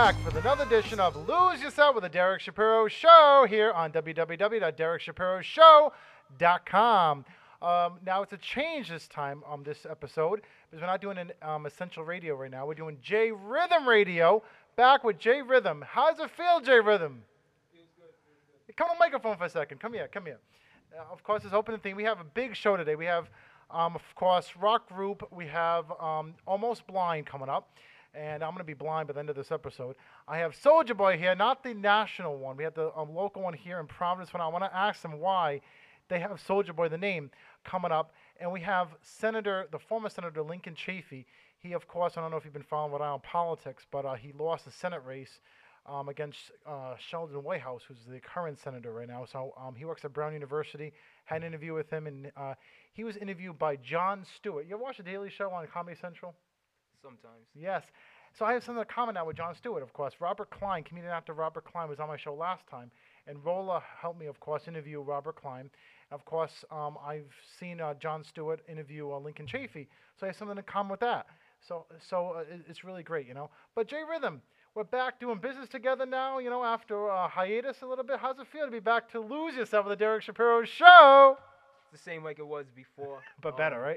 back for another edition of Lose Yourself with the Derek Shapiro Show here on www.derekshapiroShow.com. Now it's a change this time on this episode because we're not doing an Essential Radio right now. We're doing J Rhythm Radio. Back with J Rhythm. How does it feel, J Rhythm? Feels good. Come on the microphone for a second. Come here. Of course, this opening thing. We have a big show today. We have, of course, rock group. We have Almost Blind coming up. And I'm going to be blind by the end of this episode. I have Soulja Boy here, not the national one. We have the local one here in Providence. I want to ask them why they have Soulja Boy, the name, coming up. And we have the former Senator Lincoln Chafee. He, of course, I don't know if you've been following Rhode Island politics, but he lost the Senate race against Sheldon Whitehouse, who's the current senator right now. So he works at Brown University. Had an interview with him, and he was interviewed by Jon Stewart. You ever watch The Daily Show on Comedy Central? Sometimes. Yes. So I have something to comment now with Jon Stewart, of course. Robert Klein, comedian actor Robert Klein, was on my show last time. And Rolla helped me, of course, interview Robert Klein. Of course, I've seen Jon Stewart interview Lincoln Chafee. So I have something in common with that. So it's really great, you know. But J Rhythm, we're back doing business together now, you know, after a hiatus a little bit. How's it feel to be back to Lose Yourself with the Derek Shapiro Show? It's the same like it was before. But better, right?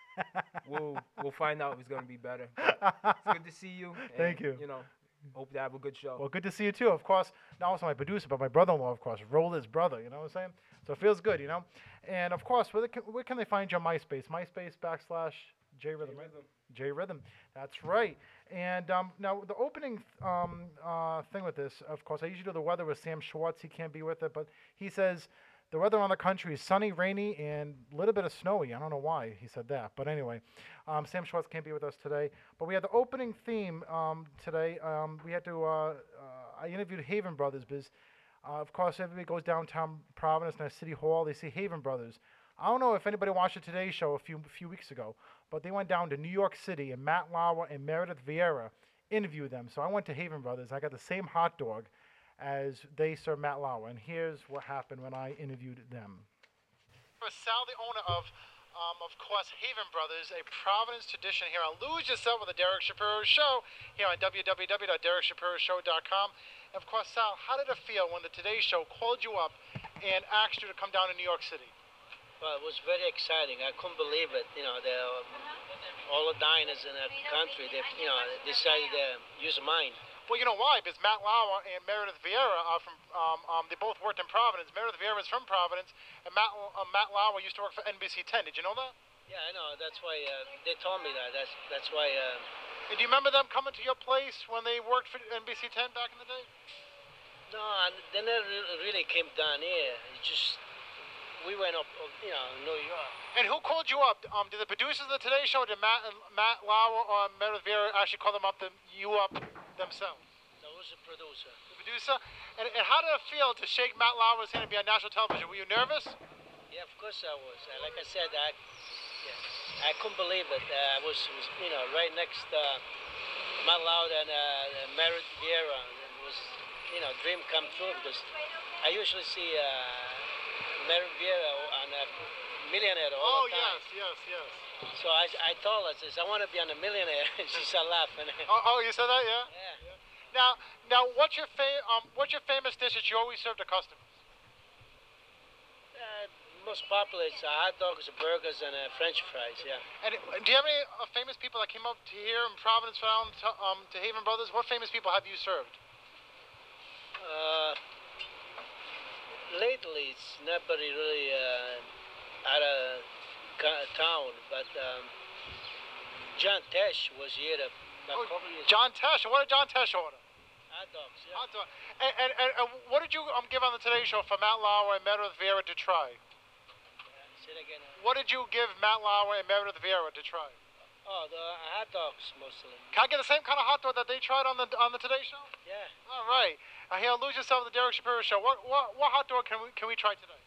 We'll find out if it's going to be better. But it's good to see you. And, Thank you. You know, hope to have a good show. Well, good to see you too. Of course, not also my producer, but my brother-in-law, of course, Rolla's brother. You know what I'm saying? So it feels good, you know. And of course, where can they find you on MySpace? MySpace.com/J Rhythm. Right? J Rhythm. That's right. And now the opening thing with this, of course, I usually do the weather with Sam Schwartz. He can't be with it, but he says the weather on the country is sunny, rainy, and a little bit of snowy. I don't know why he said that. But anyway, Sam Schwartz can't be with us today. But we had the opening theme today. We had to, I interviewed Haven Brothers because, of course, everybody goes downtown Providence and at City Hall. They see Haven Brothers. I don't know if anybody watched the Today Show a few weeks ago, but they went down to New York City, and Matt Lauer and Meredith Vieira interviewed them. So I went to Haven Brothers. I got the same hot dog as they serve Matt Lauer. And here's what happened when I interviewed them. Sal, the owner of course, Haven Brothers, a Providence tradition here on Lose Yourself with the Derek Shapiro Show here on www.derekshapiroShow.com. And of course, Sal, how did it feel when the Today Show called you up and asked you to come down to New York City? Well, it was very exciting. I couldn't believe it. You know, all the diners in the country, they decided to use mine. Well, you know why? Because Matt Lauer and Meredith Vieira are from, they both worked in Providence. Meredith Vieira is from Providence, and Matt Lauer used to work for NBC 10. Did you know that? Yeah, I know. That's why they told me that. That's why. And do you remember them coming to your place when they worked for NBC 10 back in the day? No, they never really came down here. We went up, you know, New York. And who called you up? Did the producers of the Today Show, did Matt Lauer or Meredith Vieira actually call you up themselves? That was the producer. The producer? And how did it feel to shake Matt Lauer's hand and be on national television? Were you nervous? Yeah, of course I was. Like I said, I couldn't believe it. I was you know, right next to Matt Lauer and Meredith Vieira. It was, you know, dream come true because I usually see Meredith Vieira on Millionaire all the time. Yes. So I told her, I want to be on a Millionaire. She started laughing. Oh, you said that, yeah? Yeah. Now, what's your famous dish that you always serve to customers? Most popular is hot dogs, burgers, and French fries. Yeah. And do you have any famous people that came up to here in Providence, to Haven Brothers? What famous people have you served? Lately, it's nobody really out of town, but John Tesh was here a couple years. John Tesh. What did John Tesh order? Hot dogs, yeah. Hot dog. And what did you give on the Today Show for Matt Lauer and Meredith Vieira to try? Say it again. What did you give Matt Lauer and Meredith Vieira to try? Oh, the hot dogs mostly. Can I get the same kind of hot dog that they tried on the Today Show? Yeah. All right. Here, Lose Yourself with the Derek Shapiro Show. What hot dog can we try today?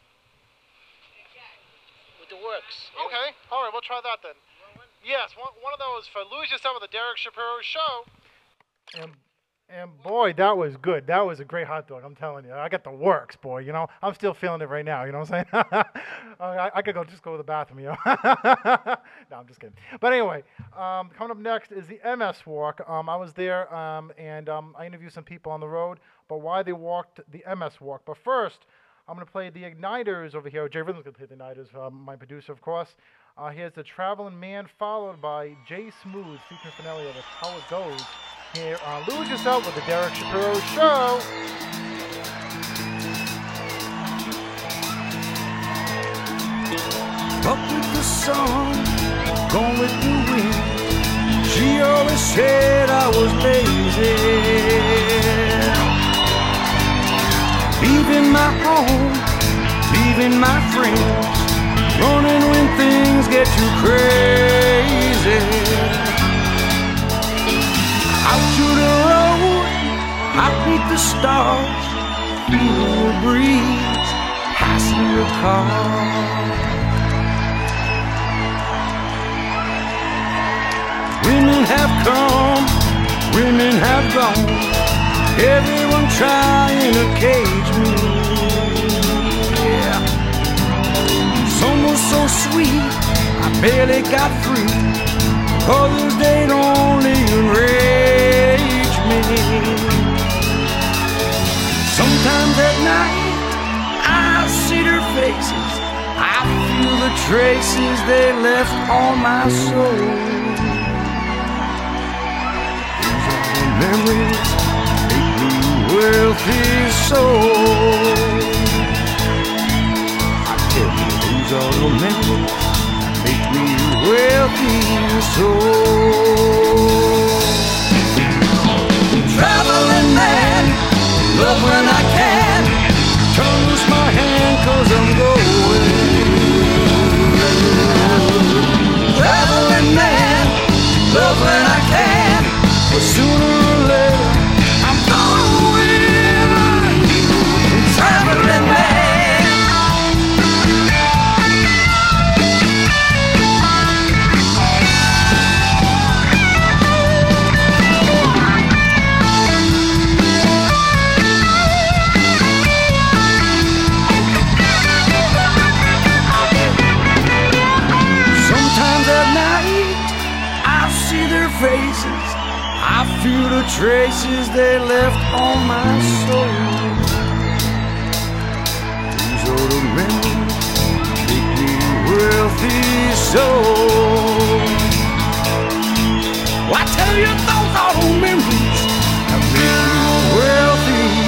With the works. Okay. All right. We'll try that then. Yes, one of those for Lose Yourself with the Derek Shapiro Show. And boy, that was good. That was a great hot dog. I'm telling you, I got the works, boy. You know, I'm still feeling it right now. You know what I'm saying? I could just go to the bathroom. You know. No, I'm just kidding. But anyway, coming up next is the MS Walk. I was there, and I interviewed some people on the road about why they walked the MS Walk. But first, I'm gonna play the Igniters over here. Jay Rhythm's gonna play the Igniters. My producer, of course. Here's the Traveling Man, followed by Jay Smooth featuring Finelli with How It Goes. Here on Lose Yourself with the Derek Shapiro Show. Up with the sun, gone with the wind. She always said I was lazy. Leaving my home, leaving my friends, running when things get too crazy. Out to the road, out beneath the stars, feeling the breeze, passing the car. Women have come, women have gone, everyone trying to cage me. Yeah. Some was so sweet, I barely got free. Others, they'd only enrage me. Sometimes at night, I see their faces, I feel the traces they left on my soul. These are the memories make me wealthy soul. I tell you, these are the memories make me wealthy soul. Traveling man, love when I can, turn loose my hand 'cause I'm going. Traveling man, love when I can, but sooner or later I'm gonna win. Traveling man. Faces, I feel the traces they left on my soul. These are the memories make me wealthy soul. Well, I tell you, those are the memories that make me wealthy.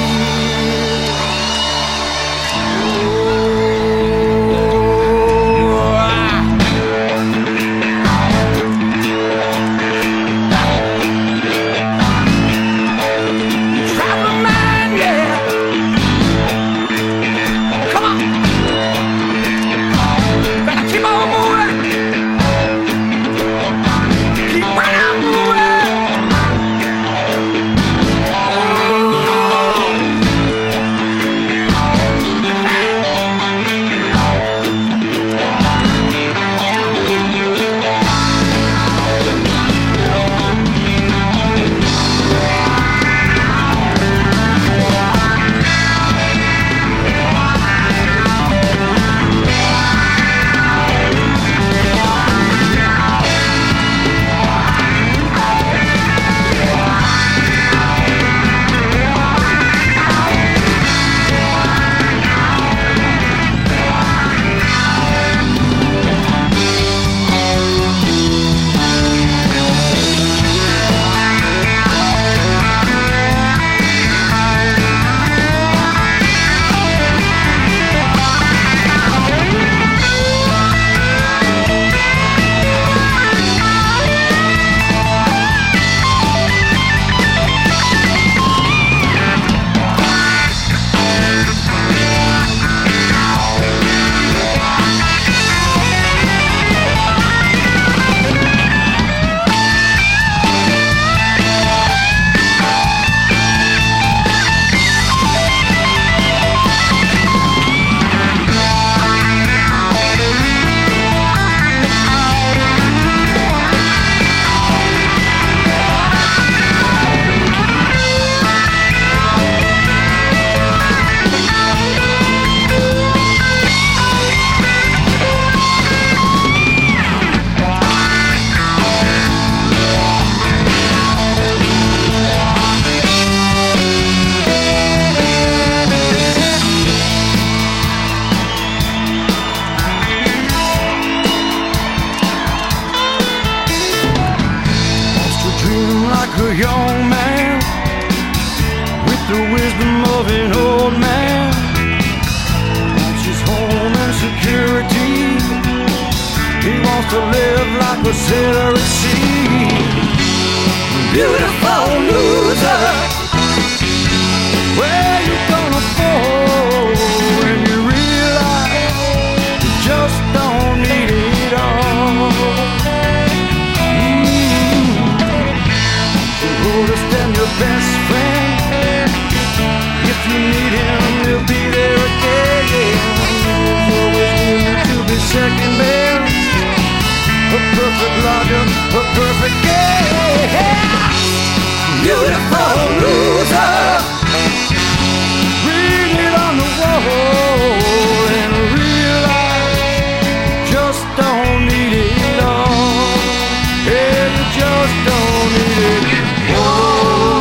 a young man with the wisdom of an old man. Wants his home and security. He wants to live like a sailor at sea. Beautiful loser, where you gonna fall when you realize you just don't need it all? Oldest and your best friend. If you need him, he'll be there again. Always need to be second best. A perfect lodger, a perfect guest. Beautiful loser. Read it on the wall and realize you just don't need it all. Yeah, you just don't need it all.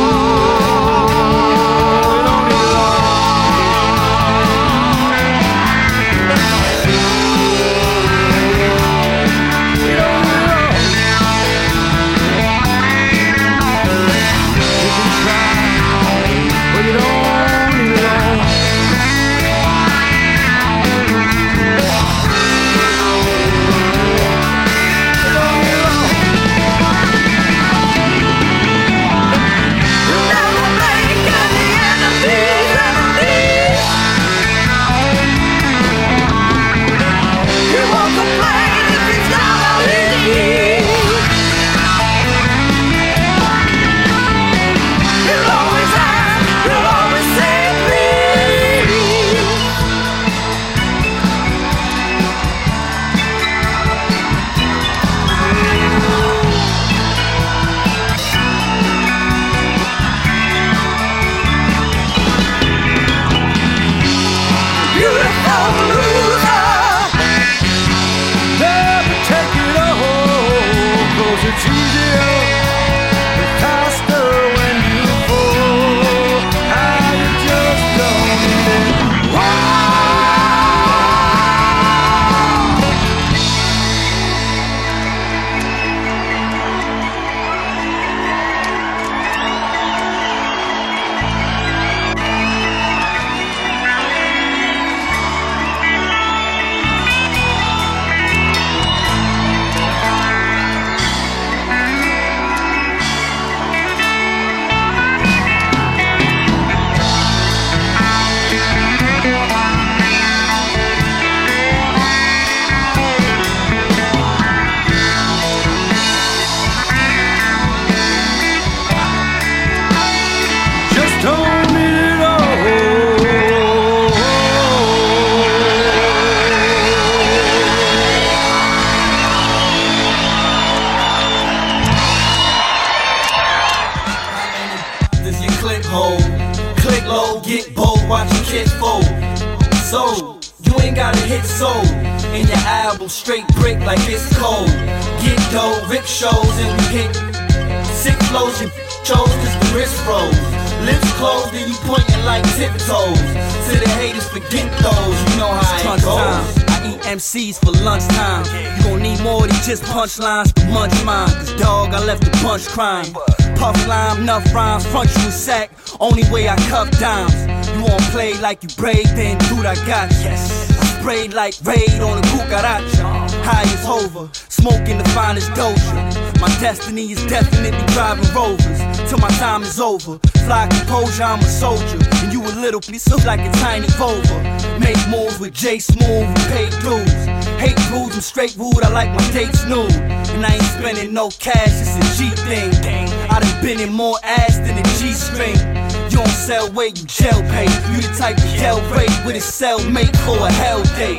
Straight brick like it's cold. Get dough, rip shows, and we hit sick flows. You chose cause the wrist froze. Lips closed, then you pointing like tiptoes. To the haters, forget those. You know how it goes. I eat MCs for lunchtime. You gon' need more than just punchlines to munch mine. Cause dog, I left the bunch crying. Puff lime, enough rhymes, front you a sack. Only way I cuff dimes. You won't play like you brave, then dude I got you. Yes. Sprayed like raid on a cucaracha. High as Hova, smoking the finest doja. My destiny is definitely driving Rovers till my time is over. Fly composure, I'm a soldier, and you a little piece of like a tiny Volva. Make moves with J Smooth, pay dues. Hate rules, I'm straight rude, I like my dates nude. And I ain't spending no cash, it's a G thing. I done been in more ass than a G-string. You don't sell weight, you jail pay. You the type to yell rape with a cellmate for a hell date.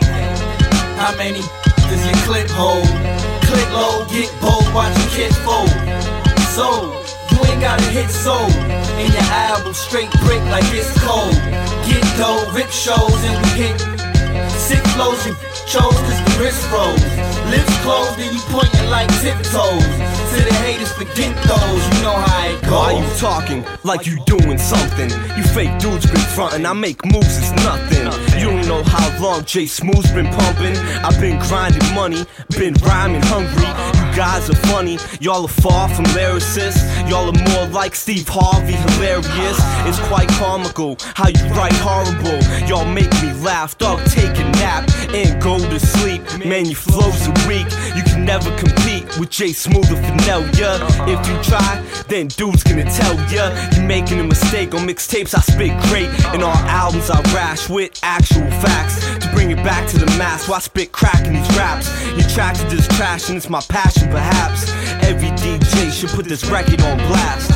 How many does your clip hold? Click low, get bold, watch your kids fold. So, you ain't gotta hit soul. In your album, straight brick like it's cold. Get dough, rip shows, and we hit sick flows. You chose cause the wrist froze. Lips closed, then you pointing like tiptoes. To the haters, forget those. You know how it goes. Why you talking like you doing something? You fake dudes been frontin', I make moves, it's nothing. You don't know how long J Smooth's been pumping. I've been grinding money, been rhyming hungry. You guys are funny, y'all are far from lyricists. Y'all are more like Steve Harvey, hilarious. It's quite comical how you write horrible. Y'all make me laugh, dog, take a nap and go to sleep. Man, your flows are weak, you can never compete with Jay Smooth or Fennell, yeah. If you try, then dude's gonna tell ya you making a mistake. On mixtapes I spit great, and on albums I rash with actual facts to bring it back to the mass. Why spit crack in these raps? You're attracted to this trash and it's my passion perhaps. Every DJ should put this record on blast.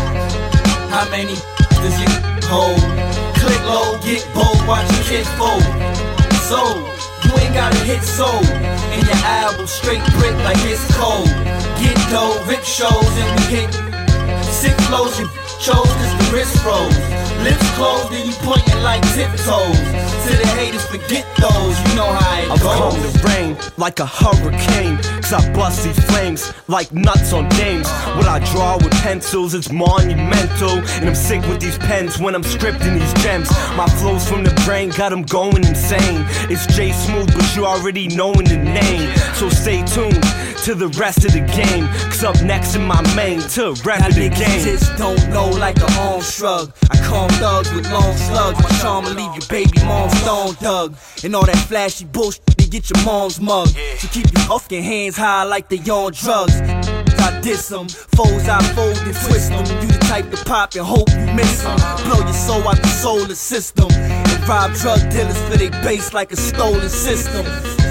How many does you hold? Click low, get bold, watch your kid fold. So, you ain't gotta hit soul. And your album straight brick like it's cold. Get dough, rip shows, and we hit sick flows you chose cause the wrist froze. Lips closed and you pointing like tiptoes. To the haters, forget those, you know how it goes. I've come to rain like a hurricane, cause I bust these flames like nuts on dames. What I draw with pencils is monumental, and I'm sick with these pens when I'm scripting these gems. My flows from the brain got them going insane. It's Jay Smooth, but you already knowing the name. So stay tuned to the rest of the game, cause up next in my main to rap of the game. Just don't know like an arm shrug. I calm thugs with long slugs. My charm will leave your baby mom stone dug. And all that flashy bullshit, they get your mom's mug. So keep your fucking hands high like they on drugs. I diss them, foes I fold and twist them. You the type to pop and hope you miss them. Blow your soul out the solar system. And rob drug dealers for they base like a stolen system.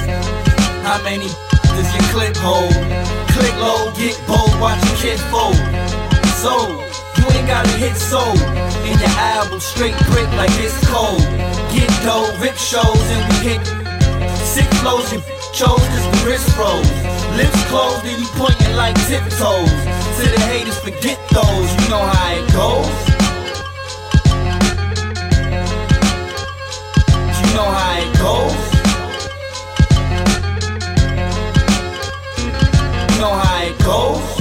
How many does your clip hold? Click low, get bold, watch your kid fold. So, you ain't gotta hit soul. And your album straight brick like it's cold. Get dough, rip shows, and we hit sick flows you chose cause the wrist froze. Lips closed and you pointing like tiptoes. To the haters, forget those, you know how it goes. You know how it goes. You know how it goes.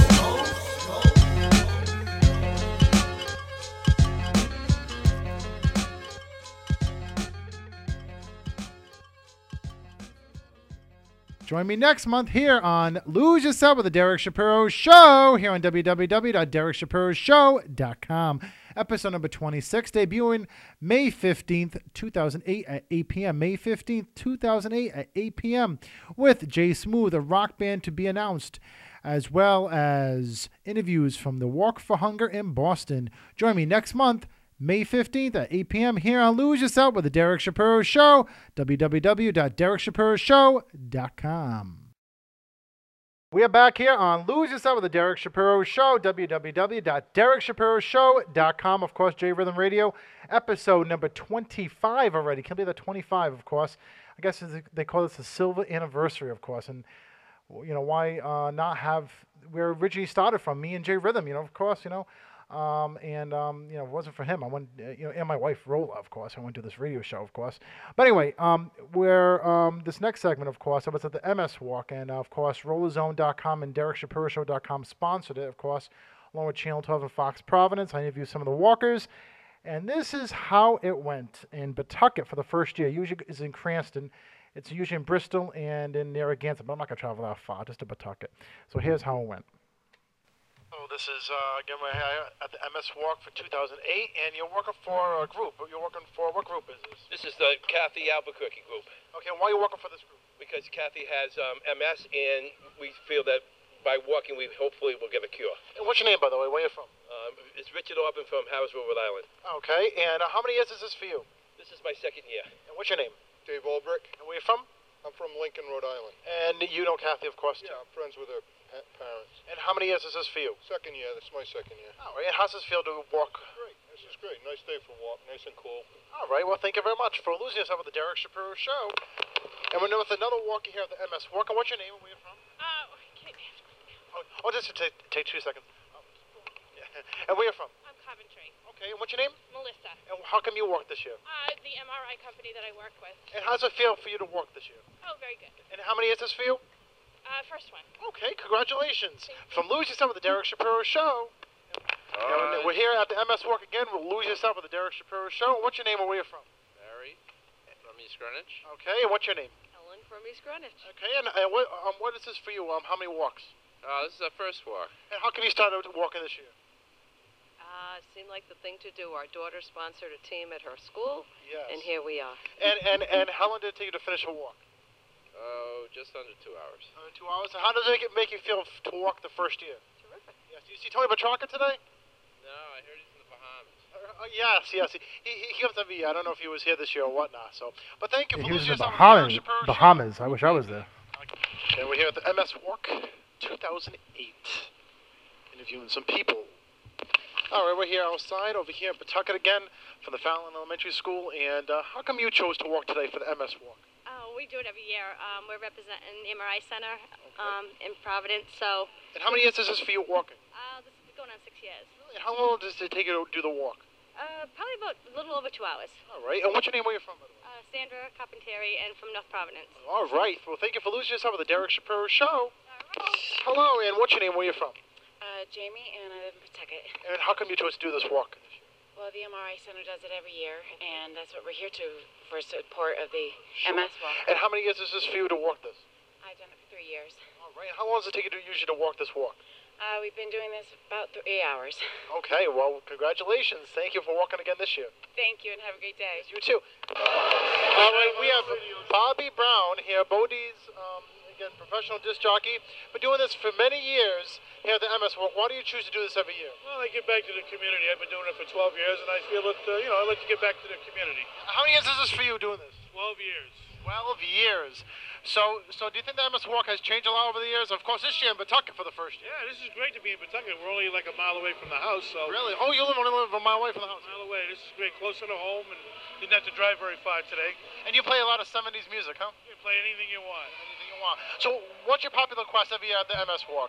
Join me next month here on Lose Yourself with the Derek Shapiro Show here on www.derekshapiroshow.com. Episode number 26, debuting May 15th, 2008 at 8 p.m. May 15th, 2008 at 8 p.m. with Jay Smooth, a rock band to be announced, as well as interviews from the Walk for Hunger in Boston. Join me next month, May 15th at 8 p.m. here on Lose Yourself with the Derek Shapiro Show, www.derekshapiroshow.com. We are back here on Lose Yourself with the Derek Shapiro Show, www.derekshapiroshow.com. Of course, J Rhythm Radio, episode number 25 already. Can be the 25, of course. I guess they call this the silver anniversary, of course. And, you know, why not have where it originally started from, me and J Rhythm, you know, of course, you know. You know, if it wasn't for him, I went, you know, and my wife, Rolla, of course. I went to this radio show, of course. But anyway, this next segment, of course, I was at the MS Walk, and, of course, RollerZone.com and DerekShapiroShow.com sponsored it, of course, along with Channel 12 and Fox Providence. I interviewed some of the walkers, and this is how it went in Pawtucket for the first year. Usually is in Cranston. It's usually in Bristol and in Narragansett, but I'm not going to travel that far, just to Pawtucket. So here's how it went. So this is, again, we're here at the MS Walk for 2008, and you're working for a group. You're working for, what group is this? This is the Kathy Albuquerque group. Okay, and why are you working for this group? Because Kathy has MS, and we feel that by walking, we hopefully will get a cure. And what's your name, by the way? Where are you from? It's Richard Orban from Harrisville, Rhode Island. Okay, and how many years is this for you? This is my second year. And what's your name? Dave Olbrich. And where are you from? I'm from Lincoln, Rhode Island. And you know Kathy, of course, too. Yeah, I'm friends with her parents. And how many years is this for you? Second year. This is my second year. All right, and how's this feel to walk? Great. This is great. Nice day for a walk. Nice and cool. All right, well, thank you very much for losing yourself with the Derek Shapiro Show. And we're with another walker here at the MS Walk. And what's your name and where are you from? Just to take 2 seconds. Yeah. And where are you from? I'm Coventry. Okay, and what's your name? Melissa. And how come you walked this year? The MRI company that I work with. And how does it feel for you to walk this year? Oh, very good. And how many years is this for you? First one. Okay, congratulations. From Lose Yourself with the Derek Shapiro Show. We're here at the MS Walk again. We'll Lose Yourself with the Derek Shapiro Show. And what's your name and where are you from? Barry from East Greenwich. Okay, and what's your name? Ellen from East Greenwich. Okay, and what is this for you? How many walks? This is our first walk. And how come you started walking this year? It seemed like the thing to do. Our daughter sponsored a team at her school, Yes. and here we are. And how long did it take you to finish a walk? Oh, just under 2 hours. 2 hours. And how does it make you feel to walk the first year? Terrific. Yes. Do you see Tony Petrarca today? No, I heard he's in the Bahamas. Yes. He comes every year. I don't know if he was here this year or whatnot. So, but thank you for He was in losing the yourself on the Derek Shapiro Bahamas. Show. I wish I was there. And we're here at the MS Walk 2008, interviewing some people. All right, we're here outside over here in Pawtucket again from the Fallon Elementary School. And how come you chose to walk today for the MS Walk? Oh, we do it every year. We're representing the MRI Center in Providence. So. And how many years is this for you walking? This is going on 6 years. And how long does it take you to do the walk? Probably about a little over 2 hours. All right. And what's your name? Where you from, by the way? Sandra Carpentieri, and from North Providence. All right. Well, thank you for losing yourself at the Derek Shapiro Show. Hello. And what's your name? Where you from? Jamie, and I live in Pawtucket. And how come you chose to do this walk? Well, the MRI Center does it every year, and that's what we're here to for support of the MS walk. And how many years is this for you to walk this? I've done it for 3 years. All right. How long does it take you usually to walk this walk? We've been doing this about 3 hours. Okay. Well, congratulations. Thank you for walking again this year. Thank you, and have a great day. You too. All right. We have Bobby Brown here, Bodie's again professional disc jockey. Been doing this for many years here at the MS Walk. Why do you choose to do this every year? Well, I give back to the community. I've been doing it for 12 years, and I feel that, I like to give back to the community. How many years is this for you doing this? 12 years. 12 years. So do you think the MS Walk has changed a lot over the years? Of course, this year in Pawtucket for the first year. Yeah, this is great to be in Pawtucket. We're only like a mile away from the house, so... Really? Oh, you only live a mile away from the house? A mile away. This is great. Closer to home, and didn't have to drive very far today. And you play a lot of 70s music, huh? You can play anything you want. Anything you want. So what's your popular quest every year at the MS Walk?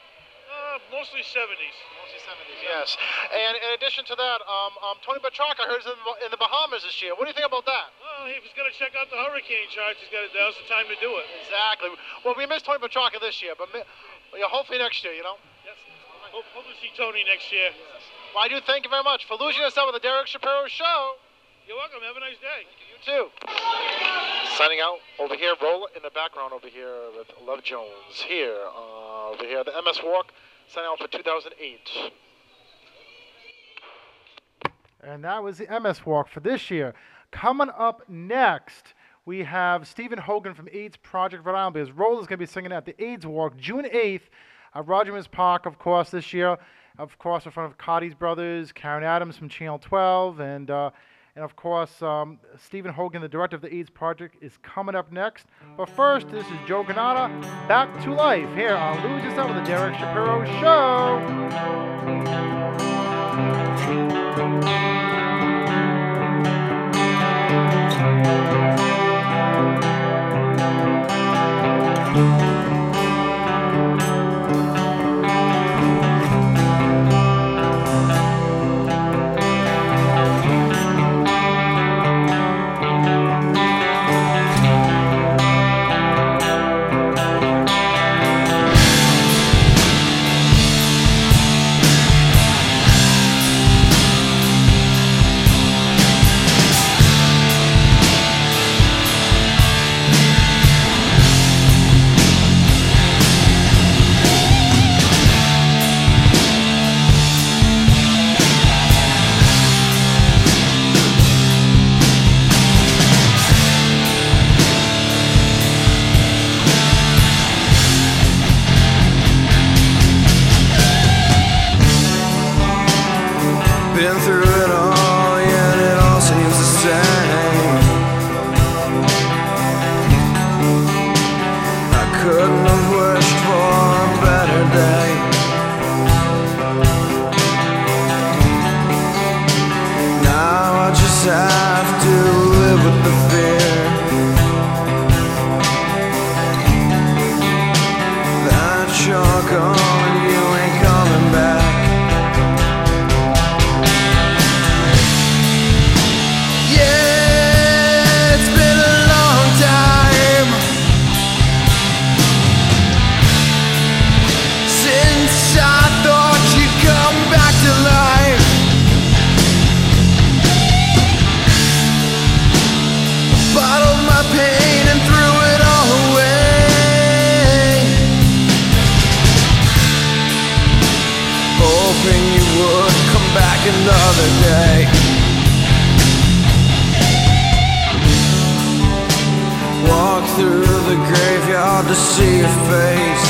Mostly 70s. Mostly 70s, yes. And in addition to that, Tony Petrarca, I heard, is in the Bahamas this year. What do you think about that? Well, if he's going to check out the hurricane charts, now's the time to do it. Exactly. Well, we missed Tony Petrarca this year, but hopefully next year, Yes. Hope to see Tony next year. Yes. Well, I do thank you very much for losing yourself with the Derek Shapiro Show. You're welcome. Have a nice day. You too. Signing out over here, roll in the background over here with Love Jones here. Over here, the MS Walk, signing out for 2008. And that was the MS Walk for this year. Coming up next, we have Stephen Hogan from AIDS Project Rhode Island, because Roller's going to be singing at the AIDS Walk June 8th at Rogers Park, of course, this year. Of course, in front of Cotty's Brothers, Karen Adams from Channel 12, and of course, Stephen Hogan, the director of the AIDS Project, is coming up next. But first, this is Joe Granata, Back to Life, here on Lose Yourself with the Derek Shapiro Show. Been through it all, yet it all seems the same. I couldn't have wished for a better day. Now I just have to live with the fear that you're gone and you ain't coming back. Pain and threw it all away. another day. Walk through the graveyard to see your face,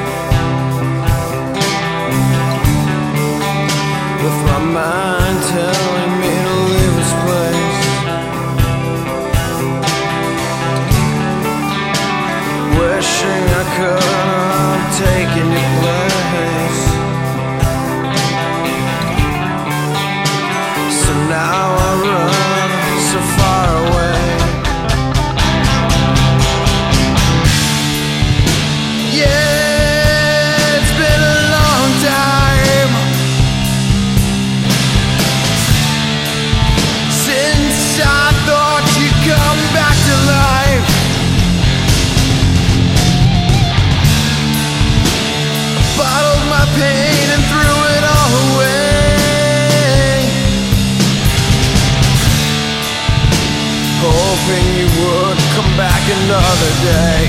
with my mind telling me to leave this place. Wishing I could have taken your place. So now I run so far away. Yeah, it's been a long time since I thought you'd come back to life. Bottled my pain and threw it all away, hoping you would come back another day.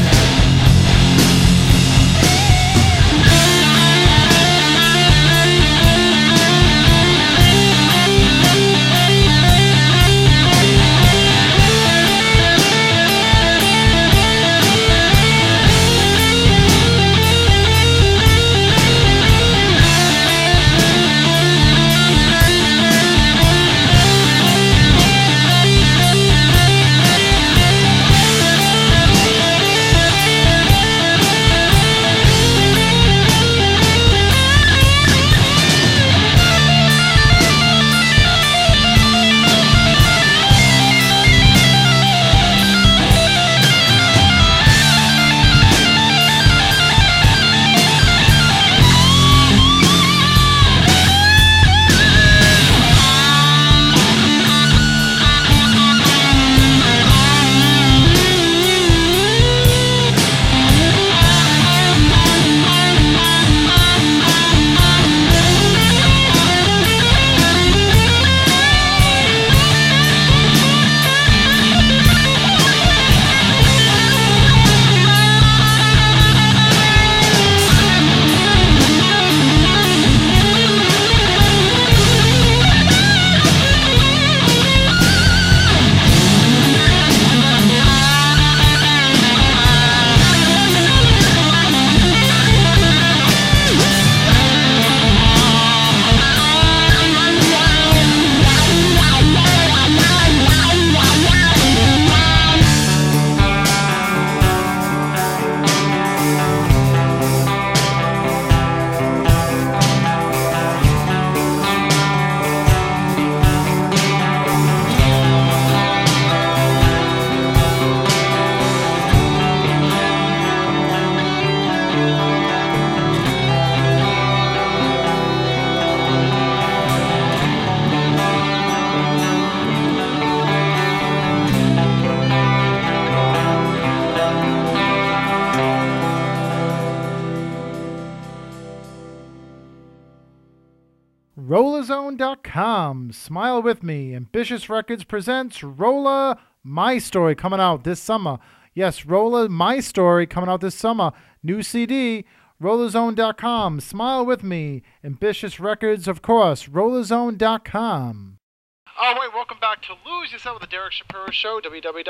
Rollazone.com. Smile with me. Ambitious Records presents Rolla My Story, coming out this summer. Yes, Rolla My Story coming out this summer. New CD. Rollazone.com. Smile with me. Ambitious Records, of course. Rollazone.com. All right, welcome back to Lose Yourself with the Derek Shapiro Show,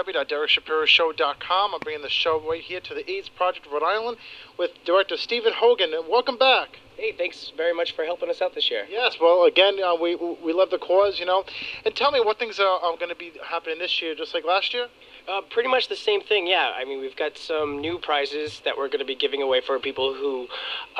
www.DerekShapiroShow.com. I'm bringing the show right here to the AIDS Project, Rhode Island, with director Stephen Hogan. Welcome back. Hey, thanks very much for helping us out this year. Yes, well, again, we love the cause, you know. And tell me what things are going to be happening this year, just like last year? Pretty much the same thing, yeah. I mean, we've got some new prizes that we're going to be giving away for people who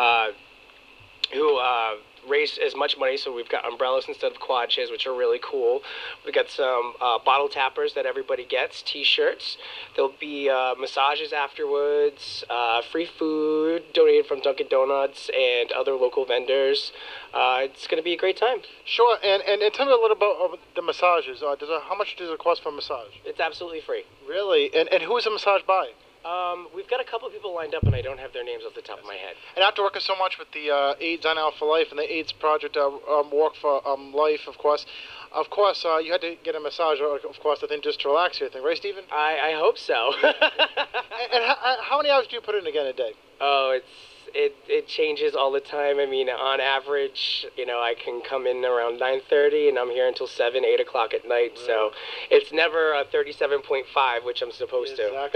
raise as much money. So we've got umbrellas instead of quad chairs, which are really cool. We've got some bottle tappers that everybody gets, T-shirts. There'll be massages afterwards, free food donated from Dunkin' Donuts and other local vendors. It's going to be a great time. Sure, and tell me a little about the massages. How much does it cost for a massage? It's absolutely free. Really? And who is the massage by? We've got a couple of people lined up, and I don't have their names off the top of my head. And after working so much with the AIDS on Out for Life and the AIDS Project Walk for Life, of course, you had to get a massage, of course, I think, just to relax you, I think, right, Stephen? I hope so. and how many hours do you put in again a day? Oh, it's it changes all the time. I mean, on average, I can come in around 9:30 and I'm here until 7, 8 o'clock at night. Right. So it's never a 37.5, which I'm supposed to.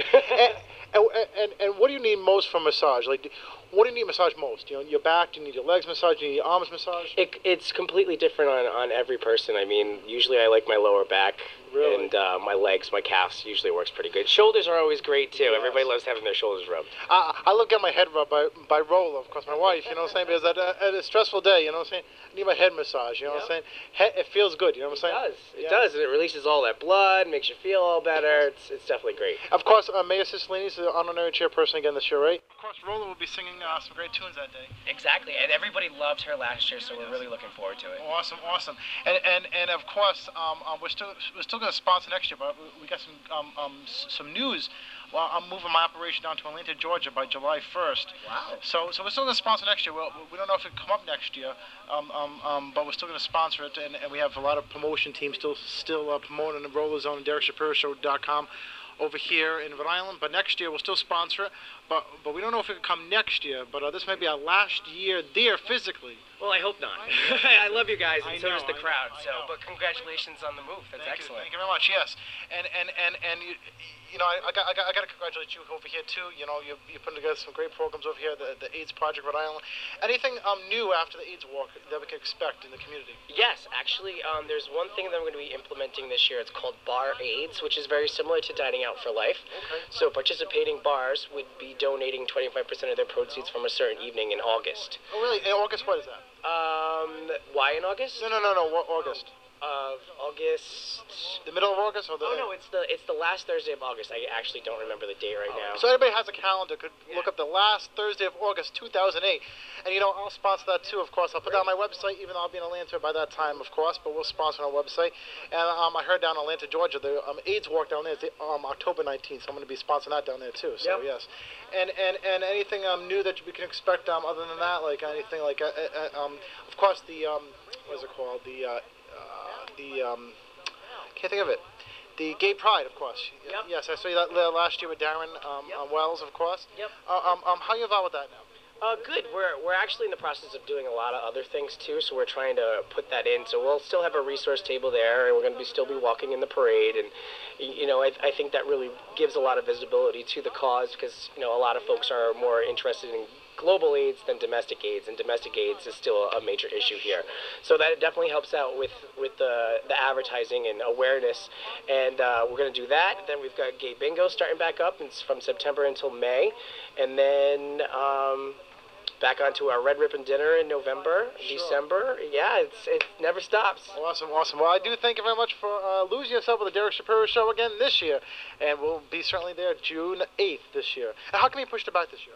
And what do you need most from massage? Like, what do you need massage most? Your back? Do you need your legs massage? Do you need your arms massage? It's completely different on every person. I mean, usually I like my lower back. Really? And my legs, my calves usually works pretty good. Shoulders are always great too. Yes. Everybody loves having their shoulders rubbed. I love getting my head rubbed by Rolla, of course, my wife. You know what I'm saying? Because at a stressful day, you know what I'm saying, I need my head massage. You know what I'm saying? It feels good. You know what I'm saying? It does, and it releases all that blood, makes you feel all better. It's definitely great. Of course, Mayor Cicilline is the honorary chairperson again this year, right? Of course, Rolla will be singing some great tunes that day. Exactly, and everybody loved her last year, so we're really looking forward to it. Awesome. And of course, we're still going to sponsor next year. But we got some news. Well, I'm moving my operation down to Atlanta, Georgia by July 1st. Wow. So we're still going to sponsor next year. Well, we don't know if it'll come up next year, but we're still going to sponsor it, and we have a lot of promotion teams still promoting the Roller Zone and DerekShapiroShow.com over here in Rhode Island. But next year we'll still sponsor it. But we don't know if it will come next year. But this may be our last year there physically. Well, I hope not. I love you guys, and so does the crowd. But congratulations on the move. That's excellent. Thank you very much. Yes, and I got to congratulate you over here too. You're putting together some great programs over here. The AIDS Project Rhode Island. Anything new after the AIDS Walk that we can expect in the community? Yes, actually, there's one thing that I'm going to be implementing this year. It's called Bar AIDS, which is very similar to Dining Out for Life. Okay. So participating bars would be donating 25% of their proceeds from a certain evening in August. Oh, really? In August, what is that? Why in August? No. What August? Of August. The middle of August, or the? Oh no, it's the last Thursday of August. I actually don't remember the date right now. So anybody has a calendar could look up the last Thursday of August 2008, and I'll sponsor that too. Of course, I'll put that on my website, even though I'll be in Atlanta by that time, of course. But we'll sponsor on our website. And I heard down in Atlanta, Georgia, the AIDS Walk down there is October 19th, so I'm going to be sponsoring that down there too. So yes. And anything new that we can expect other than that, like anything like of course the what is it called, the can't think of it. The Gay Pride, of course. Yep. Yes, I saw you that last year with Darren Wells, of course. Yep. How are you involved with that now? Good. We're actually in the process of doing a lot of other things too, so we're trying to put that in. So we'll still have a resource table there, and we're going to still be walking in the parade. And I think that really gives a lot of visibility to the cause, because a lot of folks are more interested in global AIDS than domestic AIDS, and domestic AIDS is still a major issue here. So that definitely helps out with the advertising and awareness, and we're going to do that. Then we've got Gay Bingo starting back up. It's from September until May, and then back onto our Red Ribbon Dinner in November, December. Yeah, it never stops. Awesome. Well, I do thank you very much for losing yourself with the Derek Shapiro Show again this year, and we'll be certainly there June 8th this year. And how come you pushed it back this year?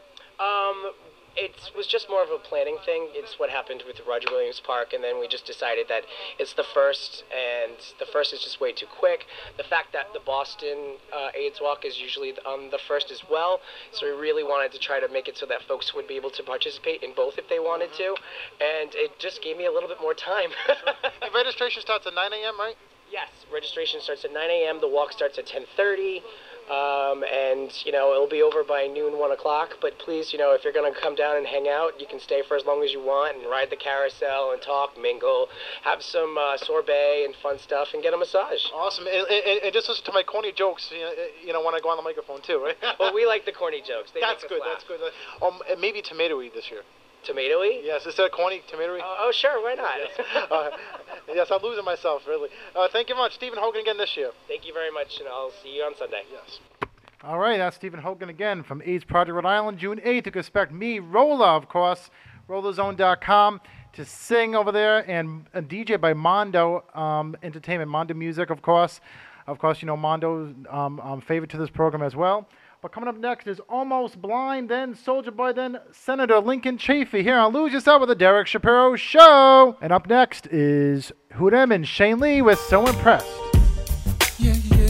It was just more of a planning thing. It's what happened with Roger Williams Park, and then we just decided that it's the first, and the first is just way too quick. The fact that the Boston AIDS Walk is usually on the first as well, so we really wanted to try to make it so that folks would be able to participate in both if they wanted to, and it just gave me a little bit more time. And registration starts at 9 a.m., right? Yes, registration starts at 9 a.m. The walk starts at 10:30. And it'll be over by noon, 1 o'clock. But please, if you're gonna come down and hang out, you can stay for as long as you want and ride the carousel and talk, mingle, have some sorbet and fun stuff, and get a massage. Awesome. And just listen to my corny jokes, when I go on the microphone too, right? Well, we like the corny jokes. That's good. That's good. Maybe tomatoey this year. Tomatoey? Yes, is that corny tomatoey? Oh, sure, why not? Yes, I'm losing myself, really. Thank you much. Stephen Hogan again this year. Thank you very much, and I'll see you on Sunday. Yes. All right, that's Stephen Hogan again from AIDS Project Rhode Island, June 8th. You can expect me, Rolla, of course, RollaZone.com, to sing over there, and a DJ by Mondo Entertainment, Mondo Music, of course. Of course, Mondo's favorite to this program as well. But coming up next is Almost Blind, then Soulja Boy, then Senator Lincoln Chafee here on Lose Yourself with the Derek Shapiro Show. And up next is Hootem and Shane Lee with So Impressed. Yeah.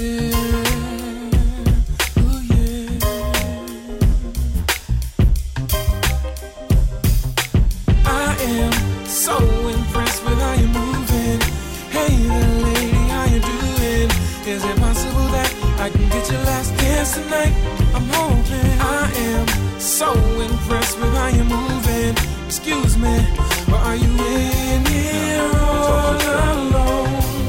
Oh, yeah. I am so impressed with how you're moving. Hey there, lady, how you doing? Is it possible that I can get your last dance tonight? I'm hoping. I am so impressed with how how you moving? Excuse me, but are you in here all alone?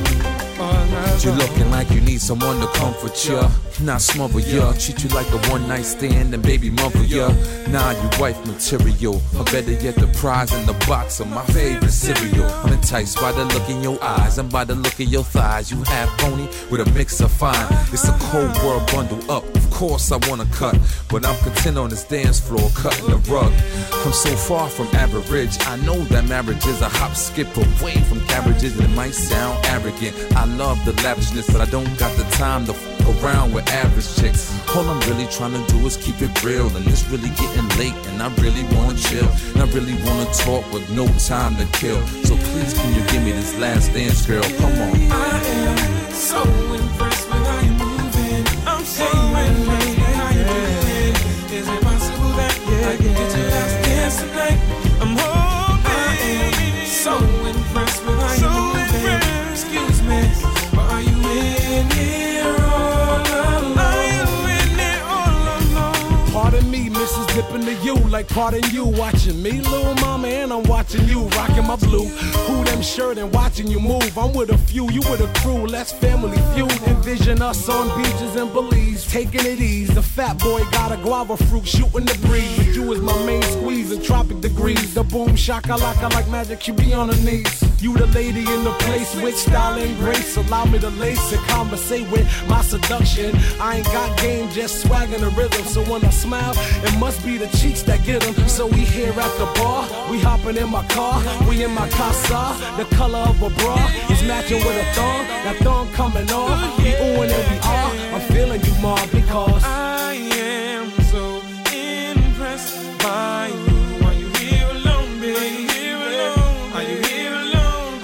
You looking like you need someone to comfort ya, not smother ya. Treat you like a one-night stand and baby mother ya. Nah, you wife material, or better yet the prize in the box of my favorite cereal. I'm enticed by the look in your eyes and by the look in your thighs. You half pony with a mix of fine. It's a cold world, bundle up. Of course I wanna cut, but I'm content on this dance floor cutting the rug. I'm so far from average. I know that marriage is a hop, skip away from cabbages, and it might sound arrogant. I love the lavishness, but I don't got the time to f around with average chicks. All I'm really trying to do is keep it real, and it's really getting late, and I really wanna chill, and I really wanna talk with no time to kill. So please, can you give me this last dance, girl? Come on. I am so impressed with how you moving. I'm so impressed with how you doing. Is it possible that I can get your last dance tonight? I'm hoping. I am so impressed with how you moving. Excuse me, but are you in here all alone? Are you in here all alone? Pardon me, Mrs. Dipping to you like pardon you. Watching me, little mama, and I'm watching you. Rocking my blue, who them shirt and watching you move. I'm with a few, you with a crew, let's family feud. Envision us on beaches and Belize, taking it easy. The fat boy got a guava fruit shooting the breeze. But you is my main squeeze in tropic degrees. The boom shakalaka like magic, you be on her knees. You the lady in the place with style and grace. Allow me to lace and conversate with my seduction. I ain't got game, just swag in the rhythm. So when I smile, it must be the cheeks that get them. So we here at the bar, we hopping in my car, we in my casa. The color of a bra is matching with a thong. That thong coming off, we oohing and we are. I'm feeling you more because I am so impressed by you. Are you here alone, baby? Are you here alone? Are you here alone,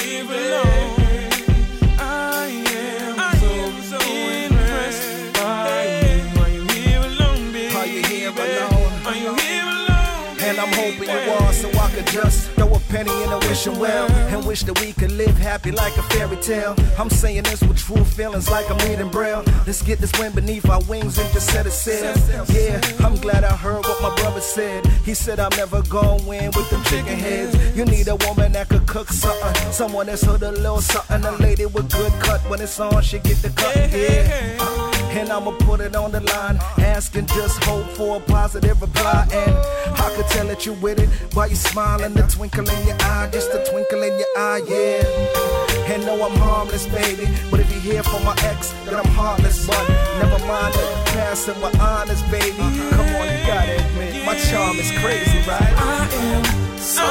baby? I am so impressed by you. Are you here alone, baby? Are you here alone? Are you here alone? And I'm hoping you are, so I could just throw a penny in a wishing well and wish that we could live happy like a fairy tale. I'm saying this with true feelings like I'm reading Braille. Let's get this wind beneath our wings and just set it sail. Yeah, I'm glad I heard what my brother said. He said I'm never gonna win with them chicken heads. You need a woman that could cook something, someone that's hood a little something. A lady with good cut, when it's on she get the cut. Yeah. And I'ma put it on the line, asking just hope for a positive reply. And I could tell that you with it while you smiling, the twinkle in your eye, just the twinkle in your eye, yeah. And no, I'm harmless, baby, but if you're here for my ex, then I'm heartless. But never mind the past and we're honest, baby. Come on, you gotta admit, my charm is crazy, right? I am so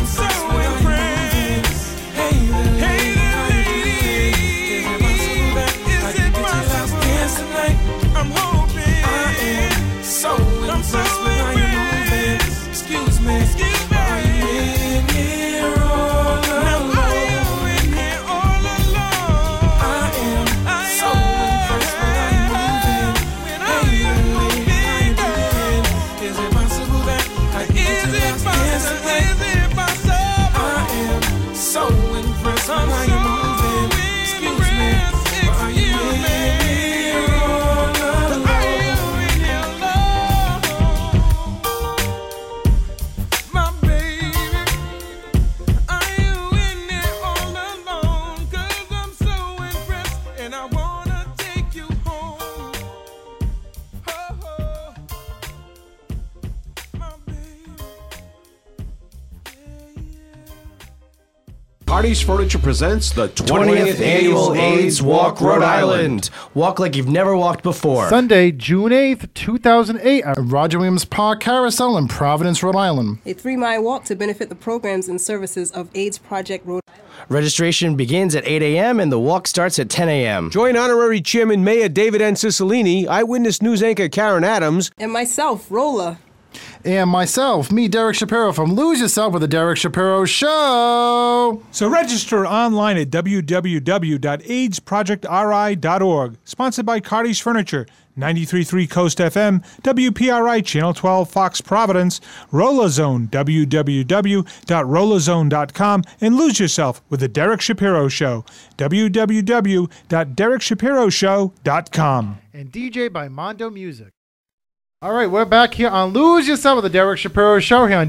impressed. Hey there, lady, is it possible tonight? I'm hoping. I am so impressed with how you moving. Excuse me, are you in here all alone? Now are you in here all alone? I am so impressed with how you moving. Hey, lady, how you doing? Is it possible that I get you last dance tonight? Is it possible? I am so impressed with how you moving. Excuse me, but are you in here all alone? Are you in here alone? My baby, are you in here all alone? 'Cause I'm so impressed and I wanna take you home. Oh, my baby. Cardi's Furniture presents the 20th Annual AIDS Walk Rhode Island. Walk like you've never walked before. Sunday, June 8th, 2008 at Roger Williams Park Carousel in Providence, Rhode Island. A 3-mile walk to benefit the programs and services of AIDS Project Rhode Island. Registration begins at 8 a.m. and the walk starts at 10 a.m. Join Honorary Chairman Mayor David N. Cicilline, Eyewitness News anchor Karen Adams, And myself, Rolla. And myself, me, Derek Shapiro from Lose Yourself with the Derek Shapiro Show. So register online at www.aidsprojectri.org. Sponsored by Cardi's Furniture, 93.3 Coast FM, WPRI Channel 12 Fox Providence, Rollazone, www.rollazone.com, and Lose Yourself with the Derek Shapiro Show, www.derekshapiroShow.com. And DJ by Mondo Music. All right, we're back here on Lose Yourself with the Derek Shapiro Show here on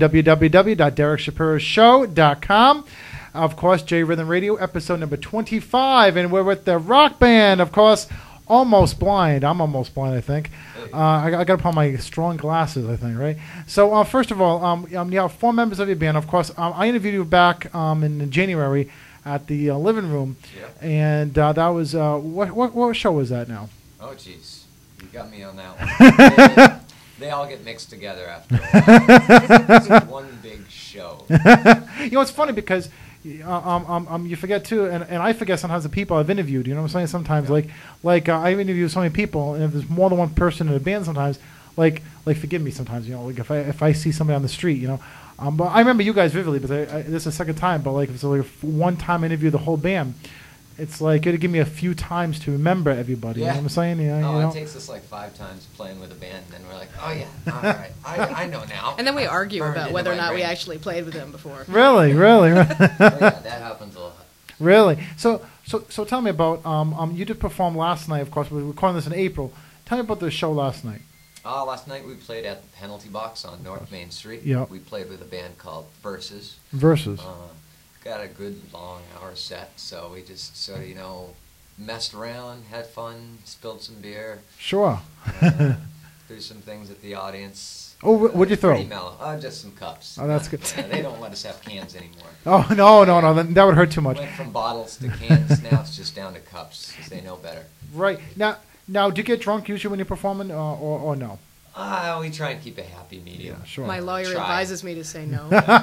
www.derekshapiroShow.com. Of course, J Rhythm Radio, episode number 25, and we're with the rock band, of course, Almost Blind. I'm almost blind, I think. I got to put on my strong glasses, I think, right? So, first of all, you have 4 members of your band. Of course, I interviewed you back in January at the living room, and that was, what show was that now? Oh, jeez. You got me on that one. They all get mixed together after a while. It's one big show. You know, it's funny because you forget too, and I forget sometimes the people I've interviewed. You know what I'm saying? Sometimes, I interview so many people, and if there's more than one person in a band, sometimes, like forgive me sometimes. You know, like if I see somebody on the street, you know. But I remember you guys vividly, but this is the second time. But like if it's like one time I interview the whole band, it's like it'll give me a few times to remember everybody. Yeah. You know what I'm saying? Yeah. Oh, You know? it takes us like 5 times playing with a band, and then we're like, oh yeah, all right, I know now. And then we argue Burned about into whether or my not we brain. actually played with them before. Really. Oh, yeah, that happens a lot. Really? So tell me about you did perform last night. Of course, we're recording this in April. Tell me about the show last night. Last night we played at the Penalty Box on North Main Street. Yep. We played with a band called Versus. Versus. Got a good long hour set, so we just sort of, messed around, had fun, spilled some beer. Sure. Threw some things at the audience. Oh, what'd you throw? Pretty mellow. Just some cups. Oh, that's good. Yeah, they don't let us have cans anymore. Oh, no. That would hurt too much. Went from bottles to cans. Now it's just down to cups because they know better. Right. Now, do you get drunk usually when you're performing, or no? We try and keep a happy medium. Yeah, sure. My lawyer advises me to say no.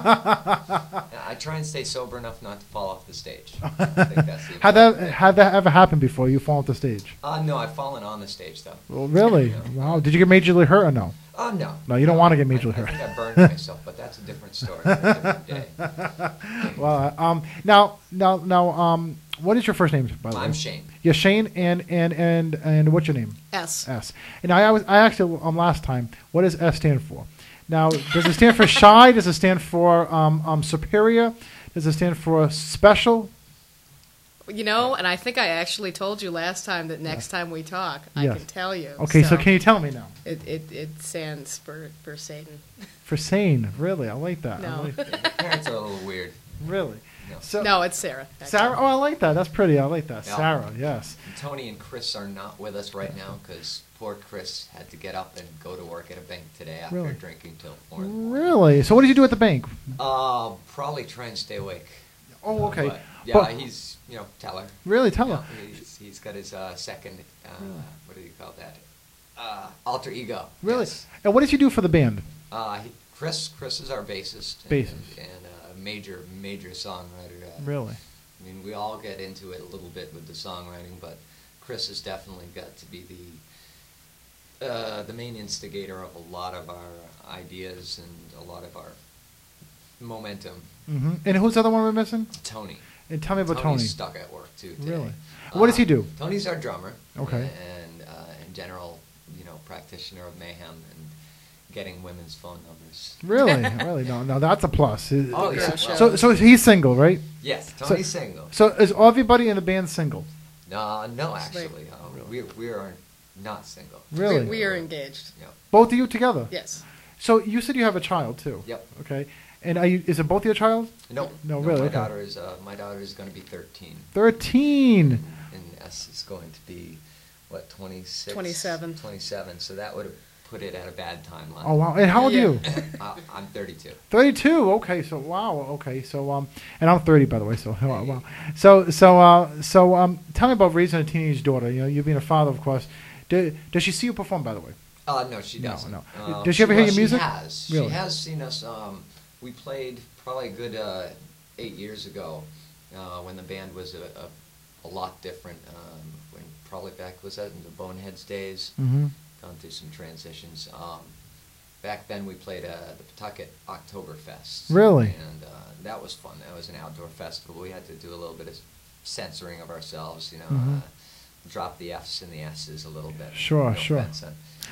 I try and stay sober enough not to fall off the stage. I think that's the Had that ever happened before? You fall off the stage? No, I've fallen on the stage though. Well, really? Wow. Did you get majorly hurt or no? No. No, you don't want to get majorly hurt. I think I burned myself, but that's a different story. For a different day. Well, now, what is your first name, by the way? I'm Shane. Yeah, Shane, and what's your name? S. And I asked you last time, what does S stand for? Now, does it stand for shy? Does it stand for superior? Does it stand for special? And I think I actually told you last time that next time we talk, I Yes. can tell you. Okay, so can you tell me now? It stands for Satan. For sane, really? I like that. No. Parents are a little weird. Really? No, it's Sarah. actually. Sarah? Oh, I like that. That's pretty. I like that. Yeah. Sarah, yes. Tony and Chris are not with us right now because poor Chris had to get up and go to work at a bank today after Really? drinking till 4 in the morning. Really? So what did you do at the bank? Probably try and stay awake. Oh, okay. But, yeah, But- he's, teller. Really? Teller? Yeah, he's got his second, what do you call that? Alter ego. Really? Yes. And what does he do for the band? Chris is our bassist. Bassist. And a major songwriter. Really? I mean, we all get into it a little bit with the songwriting, but Chris has definitely got to be the main instigator of a lot of our ideas and a lot of our momentum. Mm-hmm. And who's the other one we're missing? Tony. And tell me about Tony's Tony. stuck at work too today. Really? What does he do? Tony's our drummer. Okay. And in general, practitioner of mayhem and getting women's phone numbers. Really? No, that's a plus. Oh, yeah. So he's single, right? Yes, Tony's single. So is everybody in the band single? No, actually. We are not single. Really? We are engaged. Yeah. Both of you together? Yes. So you said you have a child too? Yep. Okay. And is it both your child? No. No, really? My Okay. daughter is going to be 13. 13. And S is going to be, what, 26? 27. 27. So that would have put it at a bad timeline. Oh, wow. And how old are you? I'm 32. 32. Okay. So wow. Okay. So and I'm 30 by the way. So wow. So tell me about raising a teenage daughter. You being a father, of course. Does she see you perform, by the way? No, she doesn't. No. Does she ever hear your music? She has. Really? She has seen us. We played probably a good 8 years ago when the band was a lot different. When probably back was that in the Boneheads days. Mm-hmm. Gone through some transitions. Back then we played the Pawtucket Oktoberfest. Really? And that was fun. That was an outdoor festival. We had to do a little bit of censoring of ourselves, Mhm. Drop the F's and the S's a little bit. Sure, No sure. offense,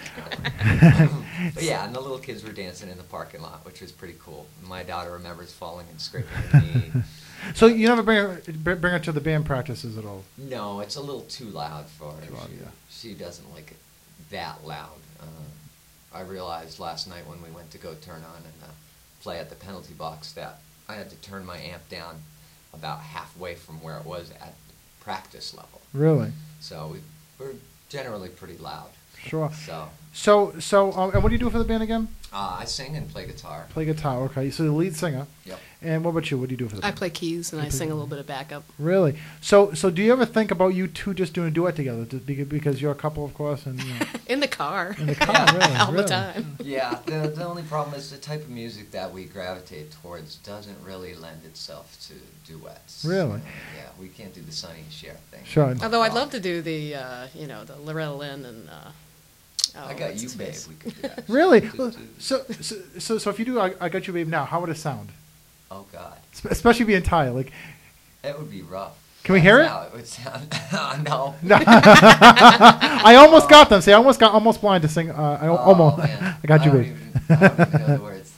but yeah, and the little kids were dancing in the parking lot, which was pretty cool. My daughter remembers falling and scraping her knee. So you never bring her to the band practices at all? No, it's a little too loud for her. Too loud, She doesn't like it that loud. I realized last night when we went to go turn on and play at the penalty box that I had to turn my amp down about halfway from where it was at practice level. Really? So we're generally pretty loud. Sure. So and what do you do for the band again? I sing and play guitar. Play guitar, okay. So the lead singer. Yep. And what about you? What do you do for the I band? play keys and I sing a little bit of backup. Really? So do you ever think about you two just doing a duet together? Because you're a couple, of course, and you know. In the car. In the car, really? All really? the time. Yeah, the only problem is the type of music that we gravitate towards doesn't really lend itself to duets. Really? Yeah, we can't do the Sonny and Cher thing. Sure. Although I'd love to do the, the Loretta Lynn and. I Got You, Babe. We could do that. Really? So if you do I Got You, Babe now, how would it sound? Oh God. Especially being Thai, like. It would be rough. Can we hear it? How it would sound. No. I almost got them. See, I almost got almost blind to sing. Almost. Man. I Got You, Babe. I don't even know the words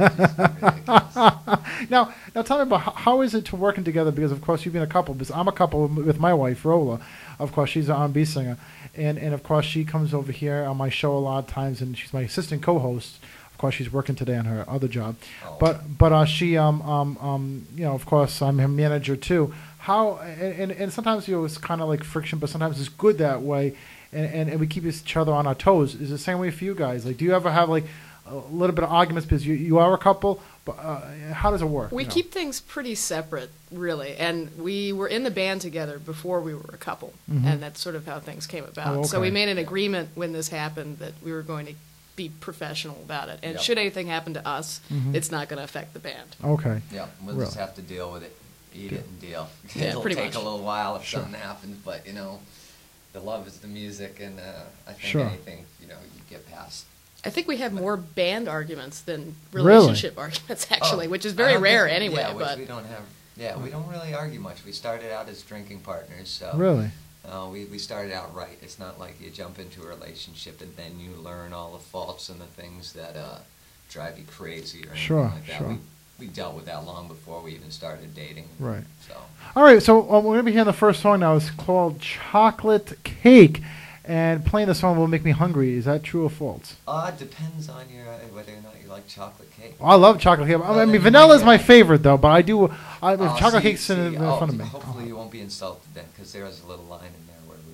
then. Now tell me about how is it to working together? Because of course you've been a couple. Because I'm a couple with my wife Rola. Of course she's an R&B singer, and of course she comes over here on my show a lot of times, and she's my assistant co-host. Of course she's working today on her other job, but she of course I'm her manager too. How and sometimes it's kind of like friction, but sometimes it's good that way, and we keep each other on our toes. Is it the same way for you guys? Like, do you ever have like a little bit of arguments because you are a couple? But how does it work? We keep things pretty separate, really, and we were in the band together before we were a couple, and that's sort of how things came about. Oh, okay. So we made an agreement when this happened that we were going to be professional about it, and should anything happen to us, it's not going to affect the band. Okay. Yeah, we'll just have to deal with it, eat it, and deal. Yeah, It'll pretty take much. a little while if something happens, but the love is the music, and I think Sure. anything you get past. I think we have more band arguments than Really? relationship arguments, actually, which is very rare anyway. Yeah, but we don't have. Yeah, we don't really argue much. We started out as drinking partners, so Really? We started out right. It's not like you jump into a relationship and then you learn all the faults and the things that drive you crazy or anything Sure, like that. sure. We dealt with that long before we even started dating. Right. So. All right, so we're going to be hearing the first song now. It's called Chocolate Cake, and playing the song will make me hungry. Is that true or false? It depends on your whether or not you like chocolate cake. Well, I love chocolate cake. I mean, vanilla is my favorite, though, but I do. Chocolate cake's in front of me. Hopefully you won't be insulted then, because there is a little line in there where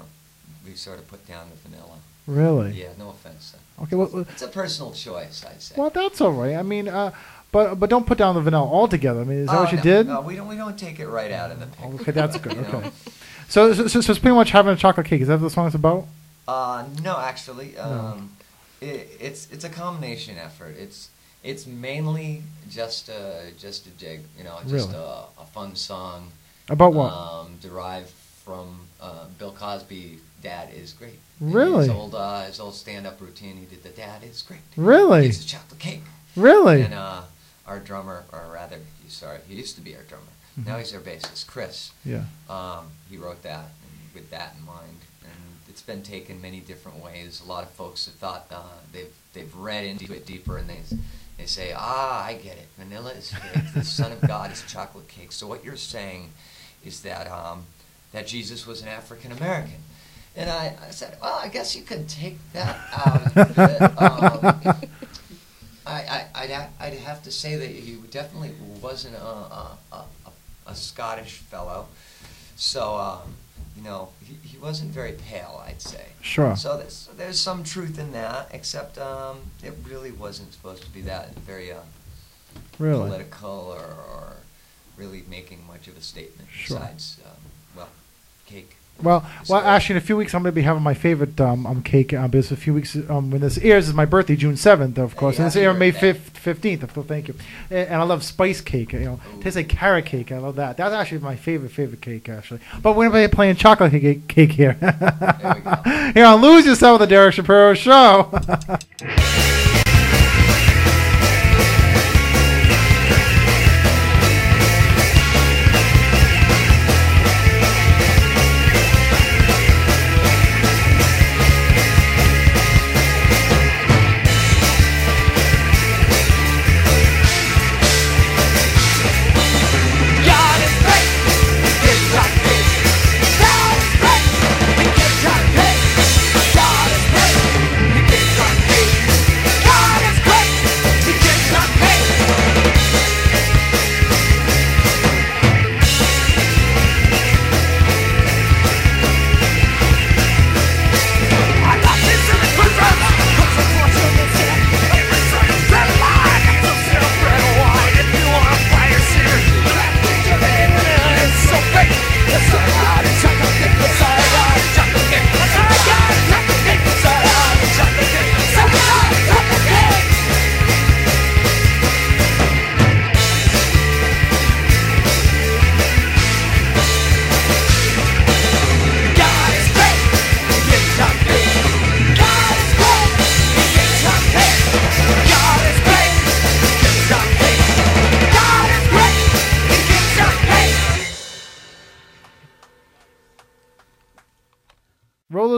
we sort of put down the vanilla. Really? Yeah, no offense. Okay, well, it's a personal choice, I'd say. well, that's all right. I mean, but don't put down the vanilla altogether. I mean, is that what you did? No, we don't take it right out of the picture. Okay, that's good. Okay. So it's pretty much having a chocolate cake. Is that what the song's about? No, actually, it's a combination effort. It's mainly just a jig, just Really? a fun song. About what? Derived from Bill Cosby. Dad is great. Really? His old stand-up routine. He did the Dad is great. Really? It's a chocolate cake. Really? And our drummer, or rather, he used to be our drummer. Now he's our bassist, Chris. Yeah. He wrote that with that in mind, and it's been taken many different ways. A lot of folks have thought they've read into it deeper, and they say, I get it. Vanilla is fake. The Son of God is chocolate cake. So what you're saying is that that Jesus was an African American. And I said, well, I guess you could take that out of it. I'd have to say that he definitely wasn't a Scottish fellow, so he wasn't very pale, I'd say. Sure. So there's some truth in that, except it really wasn't supposed to be that very really political or really making much of a statement. Sure. Besides, cake. Well, actually, in a few weeks, I'm going to be having my favorite cake. Because a few weeks when this airs is my birthday, June 7th, of course, and this airs May 15th. Of course, thank you. And I love spice cake. It tastes like carrot cake. I love that. That's actually my favorite cake, actually. But we're going to be playing chocolate cake here. There we go. Here on Lose Yourself with the Derek Shapiro Show. God is great.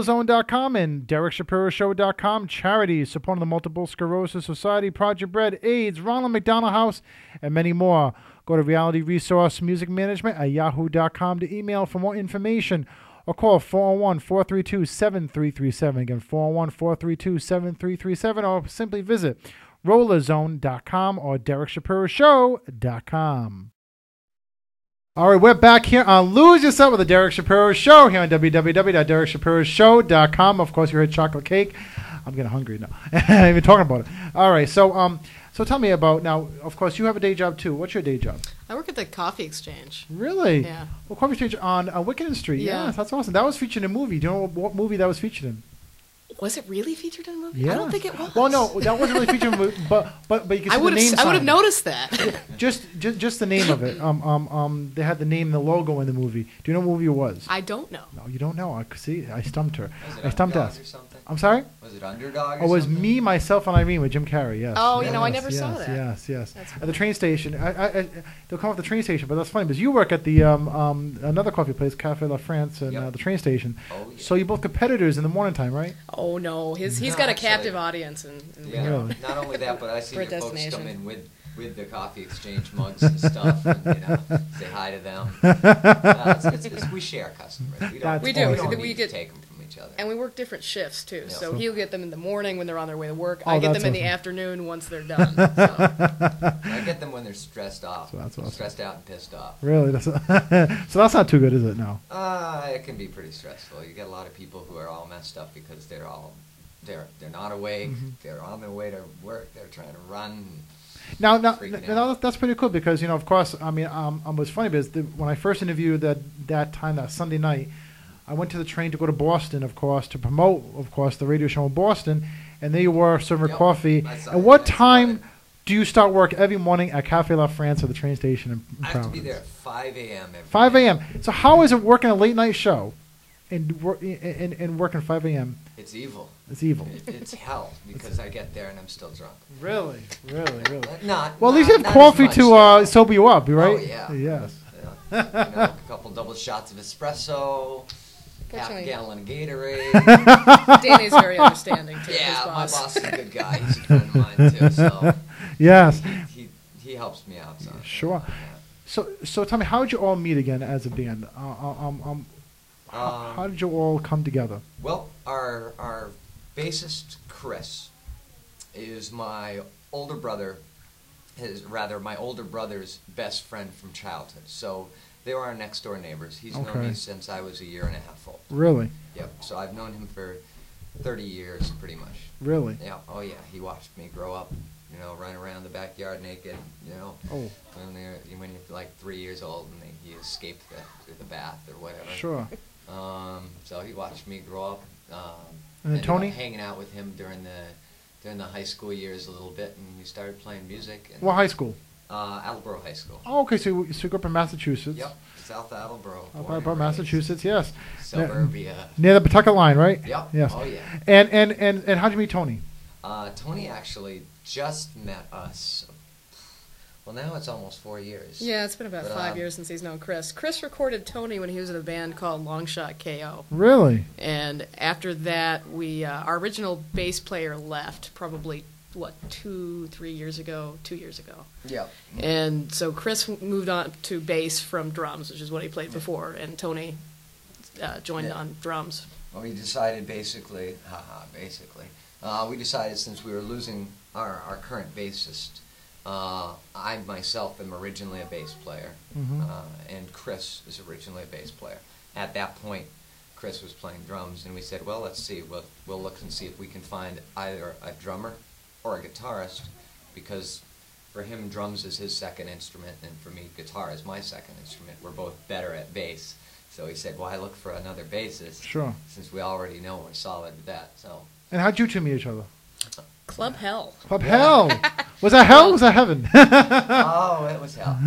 RollaZone.com and DerekShapiroShow.com. Charities supporting the Multiple Sclerosis Society, Project Bread, AIDS, Ronald McDonald House, and many more. Go to Reality Resource Music Management at yahoo.com to email for more information or call 401-432-7337. Again, 401-432-7337, or simply visit RollaZone.com or DerekShapiroShow.com. All right, we're back here on Lose Yourself with the Derek Shapiro Show here on www.DerekShapiroShow.com. Of course, you heard chocolate cake. I'm getting hungry now. I'm even talking about it. All right, so tell me about, now, of course, you have a day job too. What's your day job? I work at the Coffee Exchange. Really? Yeah. Well, Coffee Exchange on Wickenden Street. Yeah. Yes, that's awesome. That was featured in a movie. Do you know what movie that was featured in? Was it really featured in a movie? Yeah. I don't think it was. Well, no, that wasn't really featured in a movie, but you can see the name sign. I would have noticed that. just the name of it. They had the name and the logo in the movie. Do you know what movie it was? I don't know. No, you don't know. See, I stumped her. Was it I stumped Underdog us. or something? I'm sorry? Was it Underdog or It was something? Me, Myself, and Irene with Jim Carrey, yes. Oh, yes, I never saw that. Yes. At the train station. They'll come off the train station, but that's funny because you work at the another coffee place, Café La France, and the train station. Oh, yeah. So you're both competitors in the morning time, right? Oh, no. He's got a captive audience. Yeah, Really? not only that, but I see For your folks destination. come in with the Coffee Exchange mugs and stuff, and, say hi to them. We share customers. We don't, We do. We don't We need get- to take them from each other. And we work different shifts, too. Yeah. So he'll get them in the morning when they're on their way to work. Oh, I get that's them in the awesome. afternoon once they're done. I get them when they're stressed off, So that's awesome. stressed out and pissed off. Really? So that's not too good, is it? No. It can be pretty stressful. You get a lot of people who are all messed up because they're not awake. Mm-hmm. They're on their way to work. They're trying to run. Now, freaking out. that's pretty cool because, of course, I mean, it was funny because when I first interviewed that Sunday night, I went to the train to go to Boston, of course, to promote, of course, the radio show in Boston, and there you were serving coffee. At what time do you start work every morning at Café La France at the train station in I have to be Providence? there at 5 a.m. every 5 a.m. So how is it working a late night show and working 5 a.m.? It's evil. It's evil. It's hell because I get there and I'm still drunk. Really? Not. Well, at least you have not coffee as to much. sober you up, right? Oh yeah. Yes. A couple double shots of espresso, half a Fortunately- gallon of Gatorade. Danny's very understanding, too. Yeah, his my boss. boss is a good guy. He's a friend of mine too. So Yes. he helps me out. So. Sure. So tell me, how did you all meet again as a band? How did you all come together? Well, our bassist Chris is my older brother. My older brother's best friend from childhood. So they were our next door neighbors. He's known Okay. me since I was a year and a half old. Really? Yep. So I've known him for 30 years, pretty much. Really? Yeah. Oh yeah. He watched me grow up. Run around the backyard naked. Oh. When you're like 3 years old and he escaped the bath or whatever. Sure. So he watched me grow up. And then ended Tony? up hanging out with him during the high school years a little bit, and we started playing music. And, What high school? Attleboro High School. Oh, okay. So you grew up in Massachusetts. Yep, South Attleboro. About Massachusetts, yes. Suburbia. Near the Pawtucket line, right? Yep. Yes. Oh yeah. And how'd you meet Tony? Tony actually just met us. Well, now it's almost 4 years. Yeah, it's been about But, 5 years since he's known Chris. Chris recorded Tony when he was in a band called Longshot KO. Really? And after that, our original bass player left probably, 2 years ago? Yep. And so Chris moved on to bass from drums, which is what he played before, and Tony joined on drums. Well, we decided basically, we decided since we were losing our current bassist, I myself am originally a bass player, and Chris is originally a bass player. At that point, Chris was playing drums, and we said, well, let's see, we'll look and see if we can find either a drummer or a guitarist, because for him, drums is his second instrument, and for me, guitar is my second instrument. We're both better at bass. So he said, why look for another bassist? Sure. Since we already know we're solid at that. So. And how'd you two meet each other? Club Hell. Club Hell. Was that hell? Was that heaven? Oh, it was hell.